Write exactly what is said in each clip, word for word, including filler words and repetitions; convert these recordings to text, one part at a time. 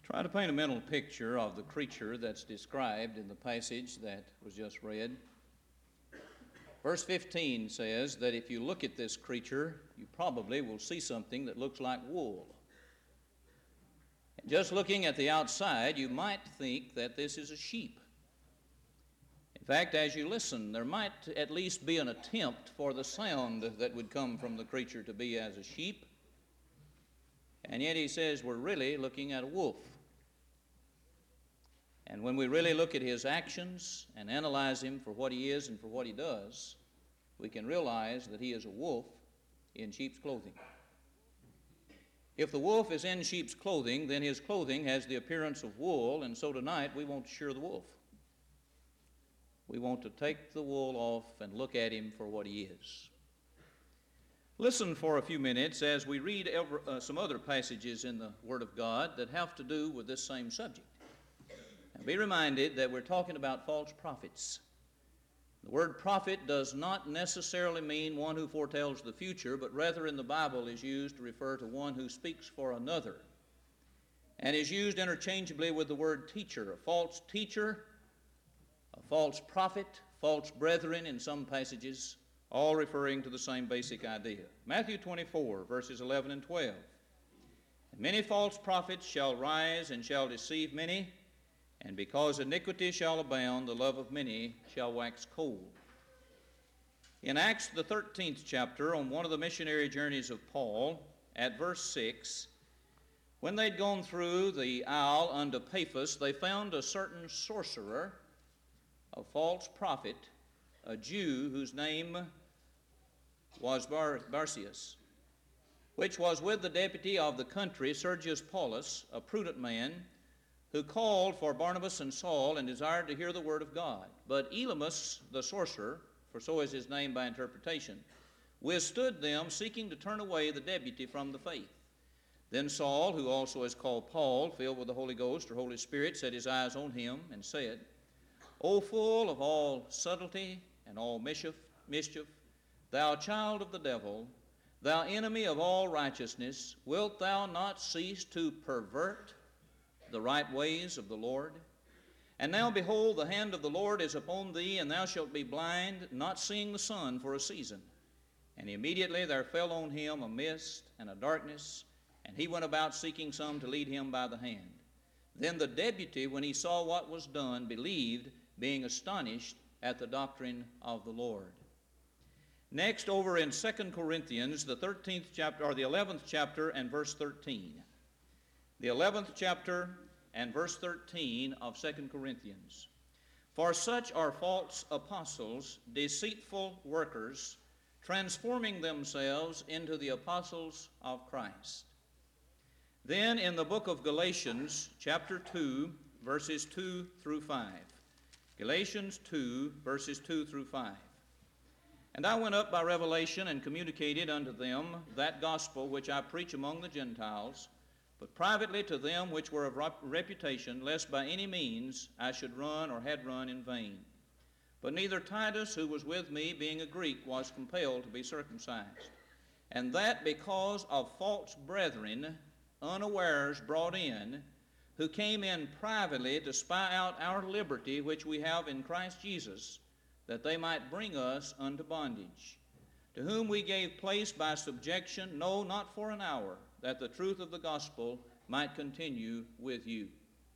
Try to paint a mental picture of the creature that's described in the passage that was just read. Verse fifteen says that if you look at this creature, you probably will see something that looks like wool. And just looking at the outside, you might think that this is a sheep. In fact, as you listen, there might at least be an attempt for the sound that would come from the creature to be as a sheep. And yet he says we're really looking at a wolf. And when we really look at his actions and analyze him for what he is and for what he does, we can realize that he is a wolf in sheep's clothing. If the wolf is in sheep's clothing, then his clothing has the appearance of wool, and so tonight we want to shear the wolf. We want to take the wool off and look at him for what he is. Listen for a few minutes as we read ever, uh, some other passages in the Word of God that have to do with this same subject. And be reminded that we're talking about false prophets. The word prophet does not necessarily mean one who foretells the future, but rather in the Bible is used to refer to one who speaks for another, and is used interchangeably with the word teacher. A false teacher, a false prophet, false brethren in some passages, all referring to the same basic idea. Matthew twenty-four, verses eleven and twelve. And many false prophets shall rise and shall deceive many, and because iniquity shall abound, the love of many shall wax cold. In Acts, the thirteenth chapter, on one of the missionary journeys of Paul, at verse six, when they'd gone through the isle unto Paphos, they found a certain sorcerer, a false prophet, a Jew whose name was Bar- Barcius, which was with the deputy of the country, Sergius Paulus, a prudent man, who called for Barnabas and Saul and desired to hear the word of God. But Elymas the sorcerer, for so is his name by interpretation, withstood them, seeking to turn away the deputy from the faith. Then Saul, who also is called Paul, filled with the Holy Ghost or Holy Spirit, set his eyes on him and said, O full of all subtlety and all mischief, mischief, thou child of the devil, thou enemy of all righteousness, wilt thou not cease to pervert the right ways of the Lord? And now behold, the hand of the Lord is upon thee, and thou shalt be blind, not seeing the sun for a season. And immediately there fell on him a mist and a darkness, and he went about seeking some to lead him by the hand. Then the deputy, when he saw what was done, believed, being astonished at the doctrine of the Lord. Next, over in Second Corinthians, the thirteenth chapter, or the eleventh chapter, and verse thirteen. The eleventh chapter and verse thirteen of Second Corinthians. For such are false apostles, deceitful workers, transforming themselves into the apostles of Christ. Then in the book of Galatians, chapter two, verses two through five. Galatians two, verses two through five. And I went up by revelation and communicated unto them that gospel which I preach among the Gentiles, but privately to them which were of reputation, lest by any means I should run or had run in vain. But neither Titus, who was with me, being a Greek, was compelled to be circumcised. And that because of false brethren, unawares brought in, who came in privately to spy out our liberty which we have in Christ Jesus, that they might bring us unto bondage, to whom we gave place by subjection, no, not for an hour, that the truth of the gospel might continue with you.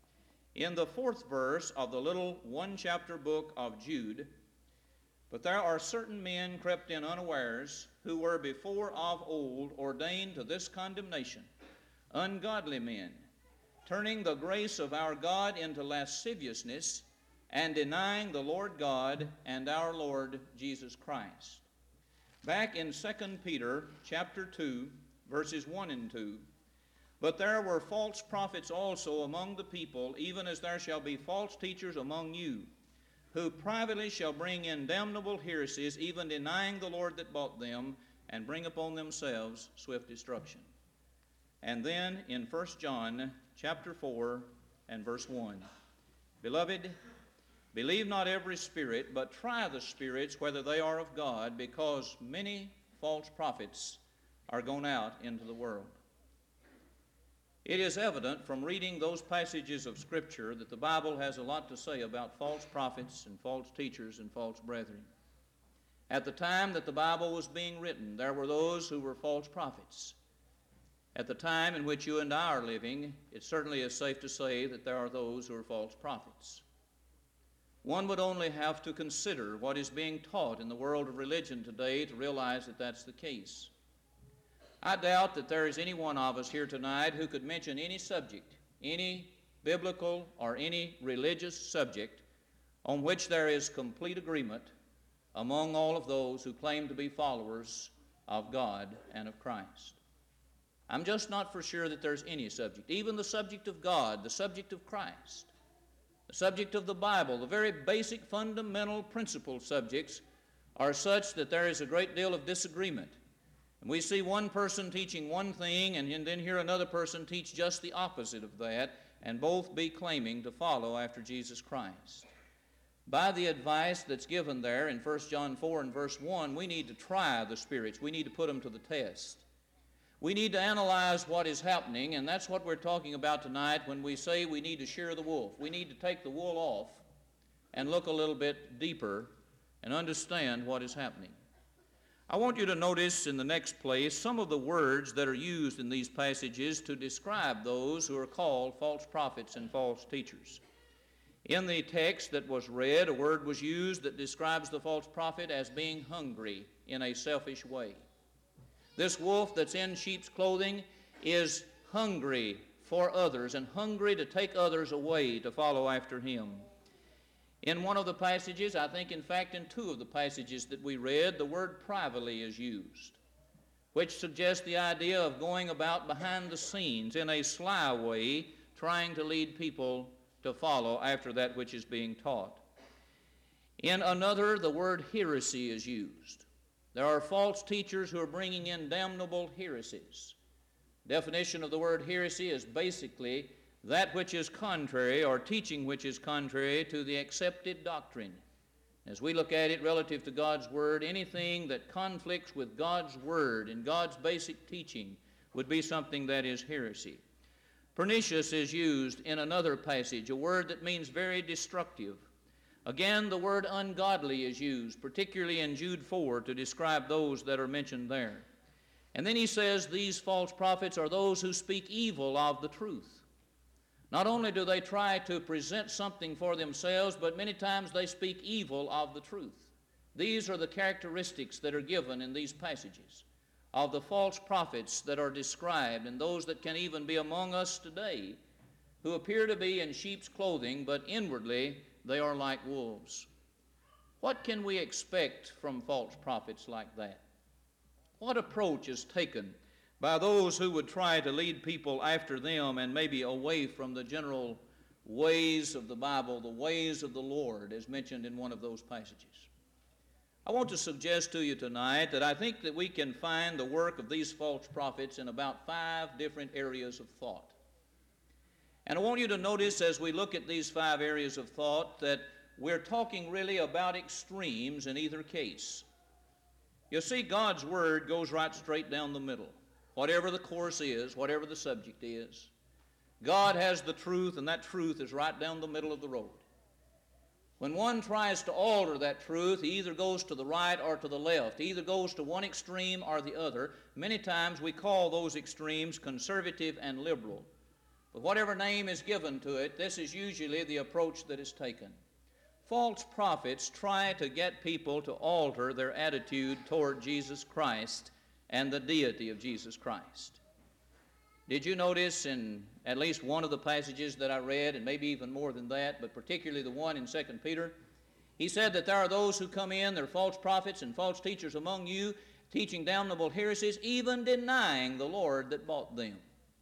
In the fourth verse of the little one-chapter book of Jude, but there are certain men crept in unawares, who were before of old ordained to this condemnation, ungodly men, turning the grace of our God into lasciviousness, and denying the Lord God and our Lord Jesus Christ. Back in Second Peter chapter two, verses one and two, but there were false prophets also among the people, even as there shall be false teachers among you, who privately shall bring in damnable heresies, even denying the Lord that bought them, and bring upon themselves swift destruction. And then in First John chapter four and verse one, Beloved, believe not every spirit, but try the spirits whether they are of God, because many false prophets are gone out into the world. It is evident from reading those passages of Scripture that the Bible has a lot to say about false prophets and false teachers and false brethren. At the time that the Bible was being written, there were those who were false prophets. At the time in which you and I are living, it certainly is safe to say that there are those who are false prophets. One would only have to consider what is being taught in the world of religion today to realize that that's the case. I doubt that there is any one of us here tonight who could mention any subject, any biblical or any religious subject, on which there is complete agreement among all of those who claim to be followers of God and of Christ. I'm just not for sure that there's any subject, even the subject of God, the subject of Christ, the subject of the Bible, the very basic fundamental principle subjects are such that there is a great deal of disagreement. And we see one person teaching one thing and then hear another person teach just the opposite of that, and both be claiming to follow after Jesus Christ. By the advice that's given there in First John four and verse one, we need to try the spirits. We need to put them to the test. We need to analyze what is happening, and that's what we're talking about tonight when we say we need to shear the wolf. We need to take the wool off and look a little bit deeper and understand what is happening. I want you to notice in the next place some of the words that are used in these passages to describe those who are called false prophets and false teachers. In the text that was read, a word was used that describes the false prophet as being hungry in a selfish way. This wolf that's in sheep's clothing is hungry for others and hungry to take others away to follow after him. In one of the passages, I think in fact in two of the passages that we read, the word privately is used, which suggests the idea of going about behind the scenes in a sly way, trying to lead people to follow after that which is being taught. In another, the word heresy is used. There are false teachers who are bringing in damnable heresies. Definition of the word heresy is basically that which is contrary, or teaching which is contrary to the accepted doctrine. As we look at it relative to God's Word, anything that conflicts with God's Word and God's basic teaching would be something that is heresy. Pernicious is used in another passage, a word that means very destructive. Again, the word ungodly is used, particularly in Jude four, to describe those that are mentioned there. And then he says these false prophets are those who speak evil of the truth. Not only do they try to present something for themselves, but many times they speak evil of the truth. These are the characteristics that are given in these passages of the false prophets that are described, and those that can even be among us today, who appear to be in sheep's clothing, but inwardly they are like wolves. What can we expect from false prophets like that? What approach is taken by those who would try to lead people after them and maybe away from the general ways of the Bible, the ways of the Lord, as mentioned in one of those passages? I want to suggest to you tonight that I think that we can find the work of these false prophets in about five different areas of thought. And I want you to notice as we look at these five areas of thought that we're talking really about extremes in either case. You see, God's Word goes right straight down the middle. Whatever the course is, whatever the subject is, God has the truth, and that truth is right down the middle of the road. When one tries to alter that truth, he either goes to the right or to the left. He either goes to one extreme or the other. Many times we call those extremes conservative and liberal. But whatever name is given to it, this is usually the approach that is taken. False prophets try to get people to alter their attitude toward Jesus Christ and the deity of Jesus Christ. Did you notice in at least one of the passages that I read, and maybe even more than that, but particularly the one in Second Peter, he said that there are those who come in, they're false prophets and false teachers among you, teaching damnable heresies, even denying the Lord that bought them.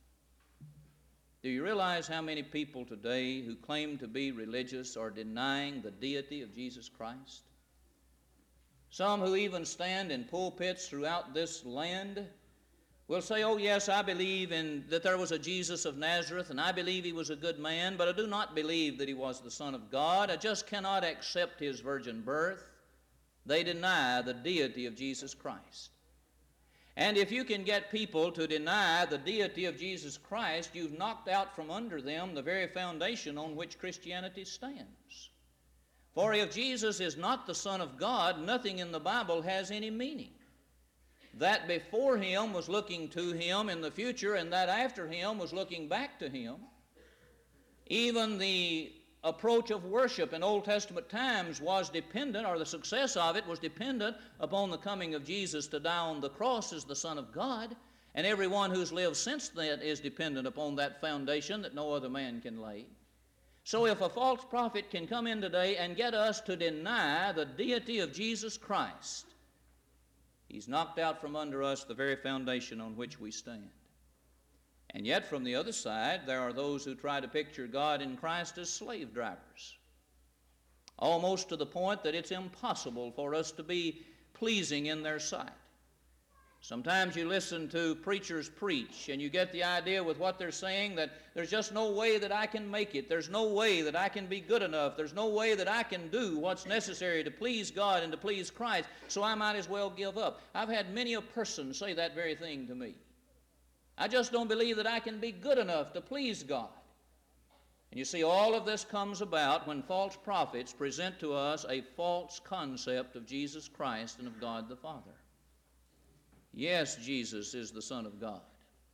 Do you realize how many people today who claim to be religious are denying the deity of Jesus Christ? Some who even stand in pulpits throughout this land will say, oh yes, I believe in that there was a Jesus of Nazareth, and I believe he was a good man, but I do not believe that he was the Son of God. I just cannot accept his virgin birth. They deny the deity of Jesus Christ. And if you can get people to deny the deity of Jesus Christ, you've knocked out from under them the very foundation on which Christianity stands. For if Jesus is not the Son of God, nothing in the Bible has any meaning. That before him was looking to him in the future, and that after him was looking back to him. Even the approach of worship in Old Testament times was dependent, or the success of it was dependent upon the coming of Jesus to die on the cross as the Son of God, and everyone who's lived since then is dependent upon that foundation that no other man can lay. So if a false prophet can come in today and get us to deny the deity of Jesus Christ, he's knocked out from under us the very foundation on which we stand. And yet from the other side, there are those who try to picture God in Christ as slave drivers, almost to the point that it's impossible for us to be pleasing in their sight. Sometimes you listen to preachers preach, and you get the idea with what they're saying that there's just no way that I can make it. There's no way that I can be good enough. There's no way that I can do what's necessary to please God and to please Christ, so I might as well give up. I've had many a person say that very thing to me. I just don't believe that I can be good enough to please God. And you see, all of this comes about when false prophets present to us a false concept of Jesus Christ and of God the Father. Yes, Jesus is the Son of God.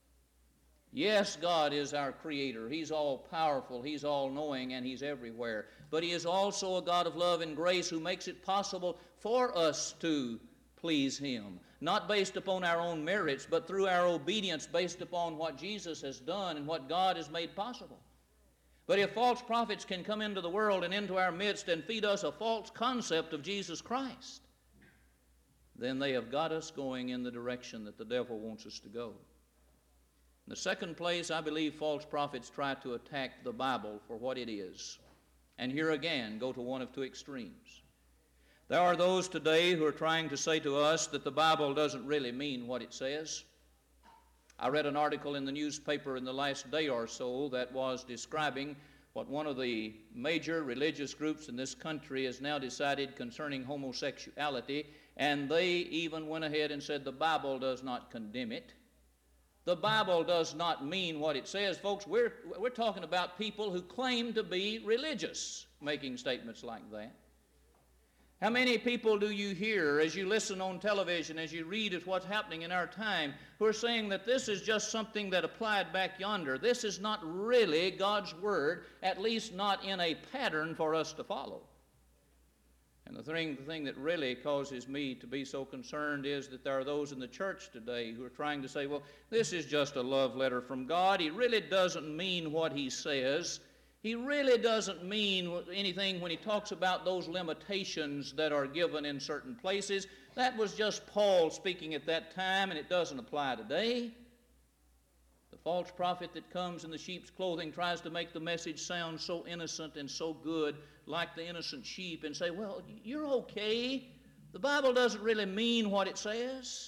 Yes, God is our Creator. He's all-powerful, He's all-knowing, and He's everywhere. But He is also a God of love and grace who makes it possible for us to please Him, not based upon our own merits, but through our obedience based upon what Jesus has done and what God has made possible. But if false prophets can come into the world and into our midst and feed us a false concept of Jesus Christ, then they have got us going in the direction that the devil wants us to go. In the second place, I believe false prophets try to attack the Bible for what it is. And here again, go to one of two extremes. There are those today who are trying to say to us that the Bible doesn't really mean what it says. I read an article in the newspaper in the last day or so that was describing what one of the major religious groups in this country has now decided concerning homosexuality, and they even went ahead and said the Bible does not condemn it. The Bible does not mean what it says. Folks, we're, we're talking about people who claim to be religious making statements like that. How many people do you hear as you listen on television, as you read at what's happening in our time, who are saying that this is just something that applied back yonder? This is not really God's Word, at least not in a pattern for us to follow. And the thing, the thing that really causes me to be so concerned is that there are those in the church today who are trying to say, well, this is just a love letter from God. He really doesn't mean what He says. He really doesn't mean anything when he talks about those limitations that are given in certain places. That was just Paul speaking at that time, and it doesn't apply today. The false prophet that comes in the sheep's clothing tries to make the message sound so innocent and so good, like the innocent sheep, and say, well, you're okay. The Bible doesn't really mean what it says.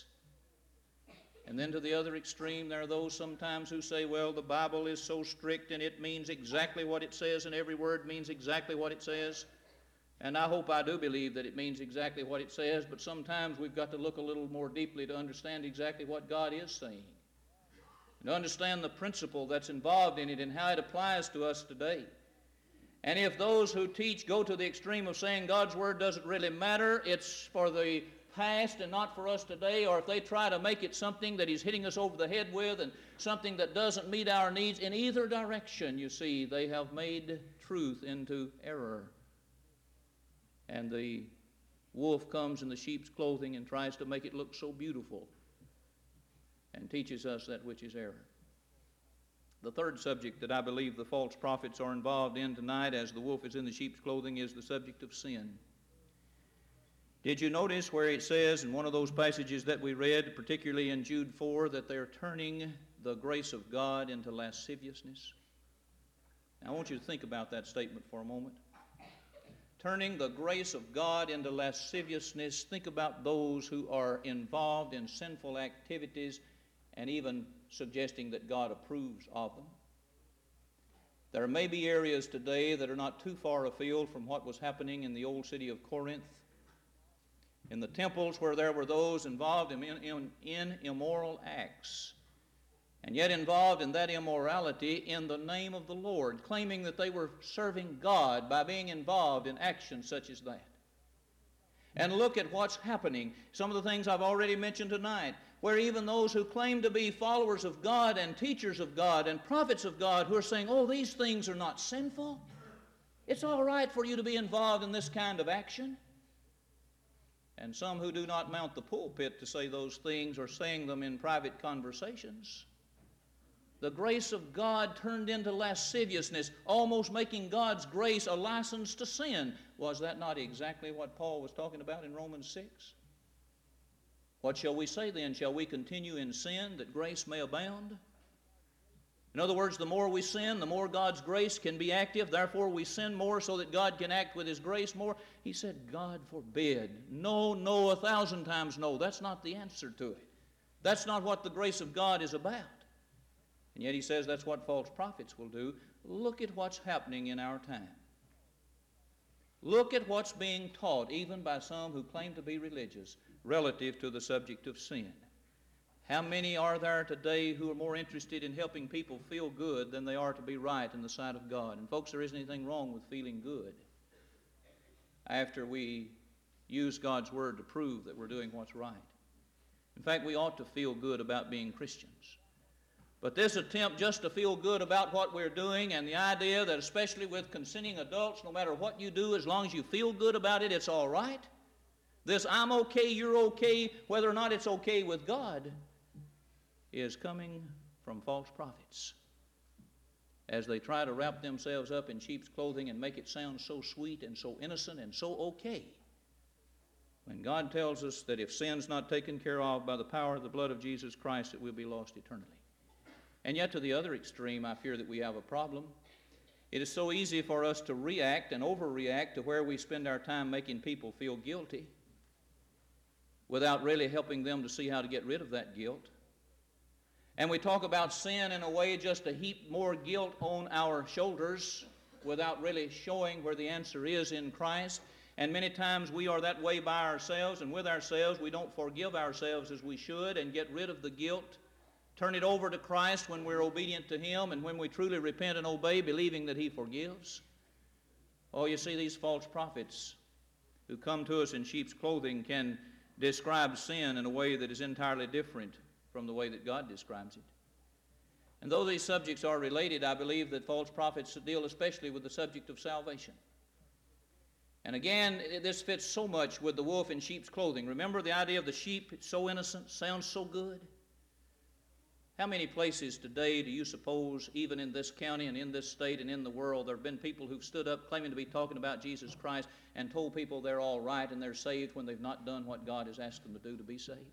And then to the other extreme, there are those sometimes who say, well, the Bible is so strict and it means exactly what it says, and every word means exactly what it says. And I hope I do believe that it means exactly what it says, but sometimes we've got to look a little more deeply to understand exactly what God is saying, and to understand the principle that's involved in it and how it applies to us today. And if those who teach go to the extreme of saying God's Word doesn't really matter, it's for the past and not for us today, or if they try to make it something that He's hitting us over the head with and something that doesn't meet our needs, in either direction, you see, they have made truth into error. And the wolf comes in the sheep's clothing and tries to make it look so beautiful and teaches us that which is error. The third subject that I believe the false prophets are involved in tonight, as the wolf is in the sheep's clothing, is the subject of sin. Did you notice where it says in one of those passages that we read, particularly in Jude four, that they're turning the grace of God into lasciviousness? Now, I want you to think about that statement for a moment. Turning the grace of God into lasciviousness. Think about those who are involved in sinful activities and even suggesting that God approves of them. There may be areas today that are not too far afield from what was happening in the old city of Corinth. in the temples where there were those involved in, in, in immoral acts, and yet involved in that immorality in the name of the Lord, claiming that they were serving God by being involved in actions such as that. And look at what's happening. Some of the things I've already mentioned tonight, where even those who claim to be followers of God and teachers of God and prophets of God who are saying, oh, these things are not sinful. It's all right for you to be involved in this kind of action. And some who do not mount the pulpit to say those things or saying them in private conversations. The grace of God turned into lasciviousness, almost making God's grace a license to sin. Was that not exactly what Paul was talking about in Romans six? What shall we say then? Shall we continue in sin that grace may abound? In other words, the more we sin, the more God's grace can be active. Therefore, we sin more so that God can act with His grace more. He said, God forbid. No, no, a thousand times no. That's not the answer to it. That's not what the grace of God is about. And yet he says that's what false prophets will do. Look at what's happening in our time. Look at what's being taught, even by some who claim to be religious, relative to the subject of sin. How many are there today who are more interested in helping people feel good than they are to be right in the sight of God? And folks, there isn't anything wrong with feeling good after we use God's Word to prove that we're doing what's right. In fact, we ought to feel good about being Christians. But this attempt just to feel good about what we're doing, and the idea that especially with consenting adults, no matter what you do, as long as you feel good about it, it's all right. This I'm okay, you're okay, whether or not it's okay with God, is coming from false prophets as they try to wrap themselves up in sheep's clothing and make it sound so sweet and so innocent and so okay. When God tells us that if sin's not taken care of by the power of the blood of Jesus Christ, it will be lost eternally. And yet to the other extreme, I fear that we have a problem. It is so easy for us to react and overreact to where we spend our time making people feel guilty without really helping them to see how to get rid of that guilt. And we talk about sin in a way just to heap more guilt on our shoulders without really showing where the answer is in Christ. And many times we are that way by ourselves, and with ourselves we don't forgive ourselves as we should and get rid of the guilt. Turn it over to Christ when we're obedient to Him and when we truly repent and obey, believing that He forgives. Oh, you see, these false prophets who come to us in sheep's clothing can describe sin in a way that is entirely different from the way that God describes it. And though these subjects are related, I believe that false prophets deal especially with the subject of salvation. And again, this fits so much with the wolf in sheep's clothing. Remember the idea of the sheep? It's so innocent, sounds so good. How many places today do you suppose, even in this county and in this state and in the world, there have been people who've stood up claiming to be talking about Jesus Christ and told people they're all right and they're saved when they've not done what God has asked them to do to be saved?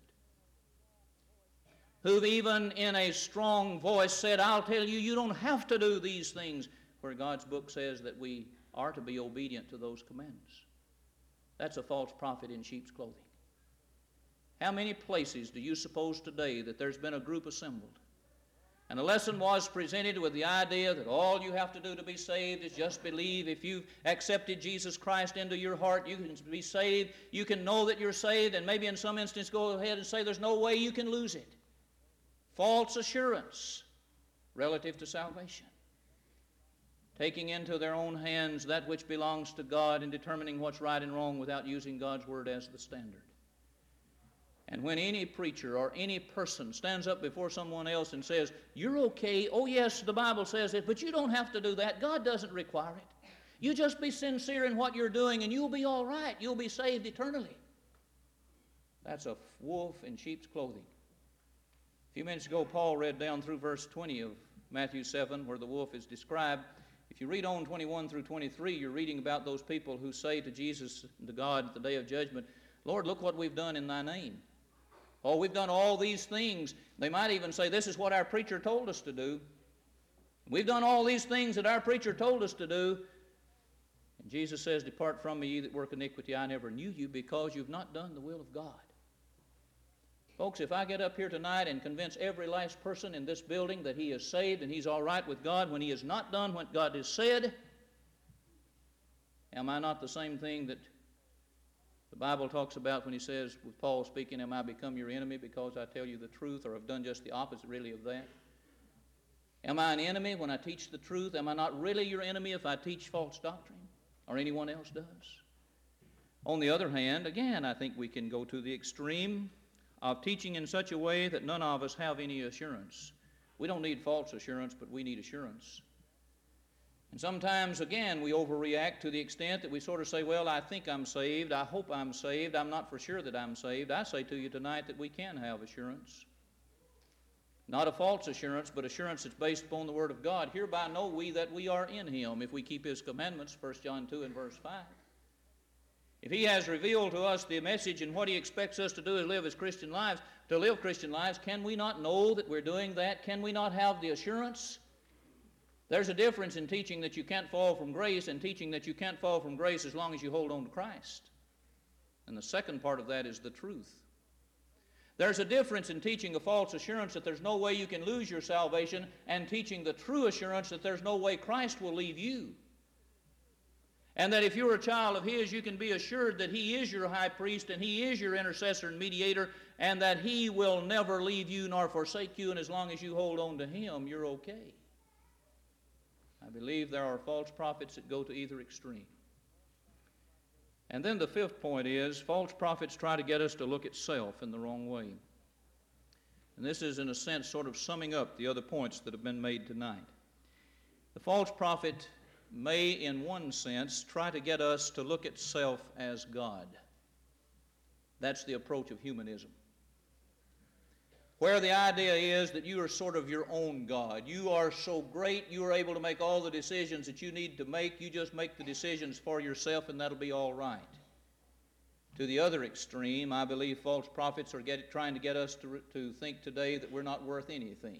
Who've even in a strong voice said, I'll tell you, you don't have to do these things, where God's book says that we are to be obedient to those commands. That's a false prophet in sheep's clothing. How many places do you suppose today that there's been a group assembled and a lesson was presented with the idea that all you have to do to be saved is just believe? If you've accepted Jesus Christ into your heart, you can be saved. You can know that you're saved, and maybe in some instance go ahead and say there's no way you can lose it. False assurance relative to salvation. Taking into their own hands that which belongs to God and determining what's right and wrong without using God's Word as the standard. And when any preacher or any person stands up before someone else and says, you're okay, oh yes, the Bible says it, but you don't have to do that. God doesn't require it. You just be sincere in what you're doing and you'll be all right. You'll be saved eternally. That's a wolf in sheep's clothing. A few minutes ago, Paul read down through verse twenty of Matthew seven, where the wolf is described. If you read on twenty-one through twenty-three, you're reading about those people who say to Jesus, to God at the day of judgment, Lord, look what we've done in thy name. Oh, we've done all these things. They might even say, this is what our preacher told us to do. We've done all these things that our preacher told us to do. And Jesus says, depart from me, ye that work iniquity. I never knew you, because you've not done the will of God. Folks, if I get up here tonight and convince every last person in this building that he is saved and he's all right with God when he has not done what God has said, am I not the same thing that The Bible talks about when he says, with Paul speaking, am I become your enemy because I tell you the truth, or have done just the opposite really of that? Am I an enemy when I teach the truth? Am I not really your enemy if I teach false doctrine, or anyone else does? On the other hand, again, I think we can go to the extreme of teaching in such a way that none of us have any assurance. We don't need false assurance, but we need assurance. And sometimes, again, we overreact to the extent that we sort of say, well, I think I'm saved, I hope I'm saved, I'm not for sure that I'm saved. I say to you tonight that we can have assurance. Not a false assurance, but assurance that's based upon the Word of God. Hereby know we that we are in Him, if we keep His commandments, First John two and verse five. If He has revealed to us the message and what He expects us to do is live as Christian lives, to live Christian lives, can we not know that we're doing that? Can we not have the assurance? There's a difference in teaching that you can't fall from grace and teaching that you can't fall from grace as long as you hold on to Christ. And the second part of that is the truth. There's a difference in teaching a false assurance that there's no way you can lose your salvation and teaching the true assurance that there's no way Christ will leave you. And that if you're a child of His, you can be assured that He is your high priest and He is your intercessor and mediator, and that He will never leave you nor forsake you, and as long as you hold on to Him, you're okay. I believe there are false prophets that go to either extreme. And then the fifth point is, false prophets try to get us to look at self in the wrong way. And this is, in a sense, sort of summing up the other points that have been made tonight. The false prophet may, in one sense, try to get us to look at self as God. That's the approach of humanism, where the idea is that you are sort of your own God. You are so great, you are able to make all the decisions that you need to make. You just make the decisions for yourself, and that'll be all right. To the other extreme, I believe false prophets are get, trying to get us to, to think today that we're not worth anything,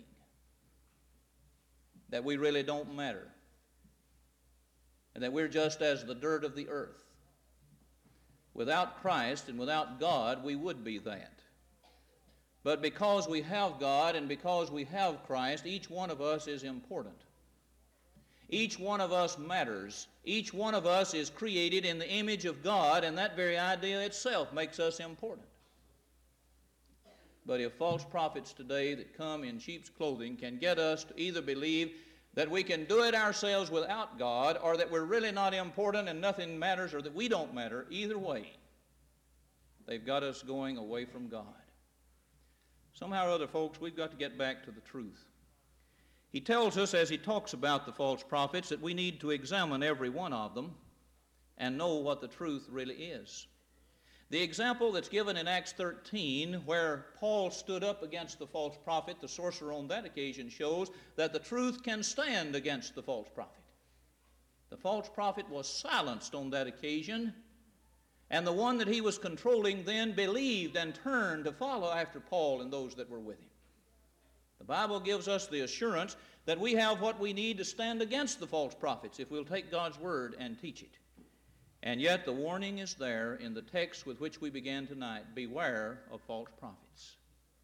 that we really don't matter, and that we're just as the dirt of the earth. Without Christ and without God, we would be that. But because we have God and because we have Christ, each one of us is important. Each one of us matters. Each one of us is created in the image of God, and that very idea itself makes us important. But if false prophets today that come in sheep's clothing can get us to either believe that we can do it ourselves without God, or that we're really not important and nothing matters, or that we don't matter, either way, they've got us going away from God. Somehow or other, folks, we've got to get back to the truth. He tells us, as he talks about the false prophets, that we need to examine every one of them and know what the truth really is. The example that's given in Acts thirteen, where Paul stood up against the false prophet, the sorcerer on that occasion, shows that the truth can stand against the false prophet. The false prophet was silenced on that occasion, and the one that he was controlling then believed and turned to follow after Paul and those that were with him. The Bible gives us the assurance that we have what we need to stand against the false prophets if we'll take God's word and teach it. And yet the warning is there in the text with which we began tonight: beware of false prophets.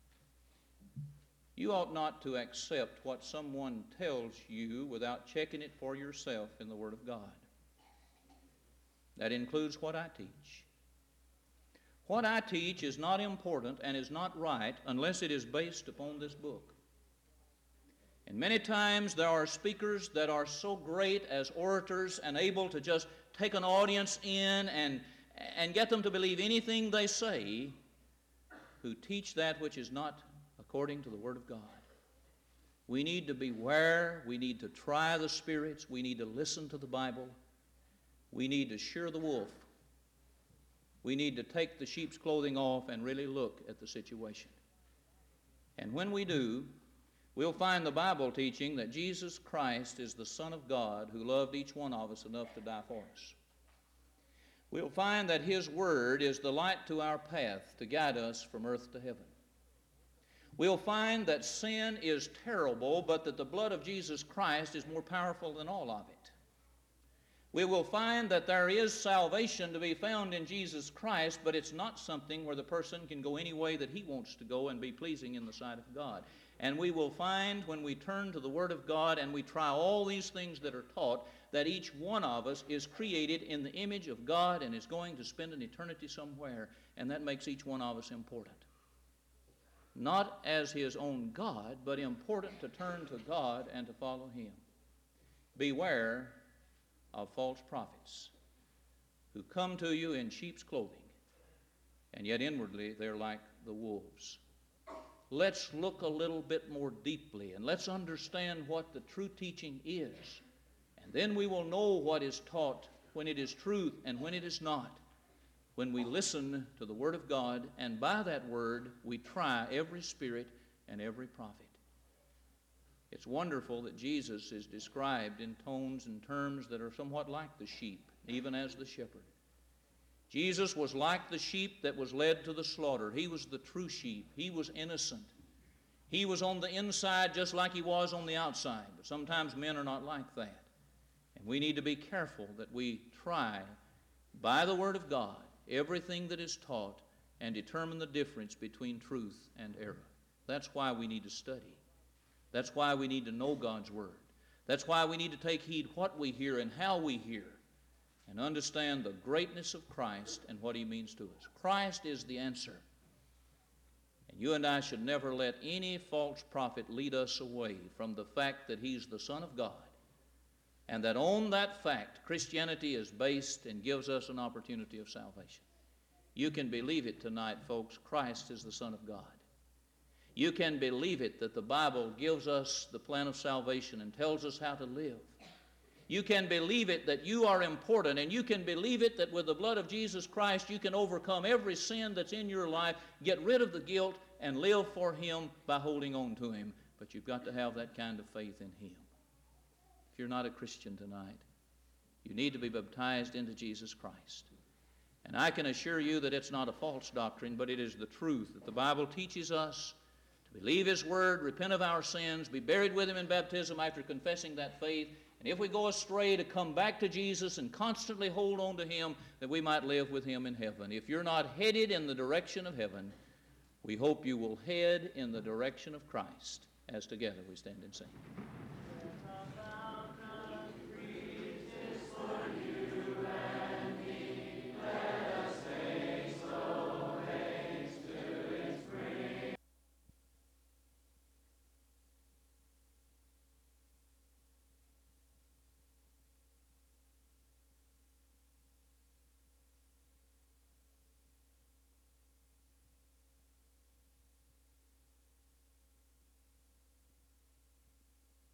You ought not to accept what someone tells you without checking it for yourself in the Word of God. That includes what I teach. What I teach is not important and is not right unless it is based upon this book. And many times there are speakers that are so great as orators and able to just take an audience in and, and get them to believe anything they say, who teach that which is not according to the Word of God. We need to beware. We need to try the spirits. We need to listen to the Bible. We need to shear the wolf. We need to take the sheep's clothing off and really look at the situation. And when we do, we'll find the Bible teaching that Jesus Christ is the Son of God who loved each one of us enough to die for us. We'll find that His Word is the light to our path to guide us from earth to heaven. We'll find that sin is terrible, but that the blood of Jesus Christ is more powerful than all of it. We will find that there is salvation to be found in Jesus Christ, but it's not something where the person can go any way that he wants to go and be pleasing in the sight of God. And we will find when we turn to the Word of God and we try all these things that are taught, that each one of us is created in the image of God and is going to spend an eternity somewhere, and that makes each one of us important. Not as his own God, but important to turn to God and to follow him. Beware of false prophets who come to you in sheep's clothing, and yet inwardly they're like the wolves. Let's look a little bit more deeply, and let's understand what the true teaching is. And then we will know what is taught, when it is truth and when it is not. When we listen to the Word of God, and by that Word we try every spirit and every prophet. It's wonderful that Jesus is described in tones and terms that are somewhat like the sheep, even as the shepherd. Jesus was like the sheep that was led to the slaughter. He was the true sheep. He was innocent. He was on the inside just like he was on the outside. But sometimes men are not like that. And we need to be careful that we try, by the Word of God, everything that is taught and determine the difference between truth and error. That's why we need to study. That's why we need to know God's Word. That's why we need to take heed what we hear and how we hear, and understand the greatness of Christ and what he means to us. Christ is the answer. And you and I should never let any false prophet lead us away from the fact that he's the Son of God, and that on that fact Christianity is based and gives us an opportunity of salvation. You can believe it tonight, folks. Christ is the Son of God. You can believe it that the Bible gives us the plan of salvation and tells us how to live. You can believe it that you are important, and you can believe it that with the blood of Jesus Christ you can overcome every sin that's in your life, get rid of the guilt, and live for him by holding on to him. But you've got to have that kind of faith in him. If you're not a Christian tonight, you need to be baptized into Jesus Christ. And I can assure you that it's not a false doctrine, but it is the truth that the Bible teaches us to believe his word, repent of our sins, be buried with him in baptism after confessing that faith, and if we go astray, to come back to Jesus and constantly hold on to him, that we might live with him in heaven. If you're not headed in the direction of heaven, we hope you will head in the direction of Christ, as together we stand and sing.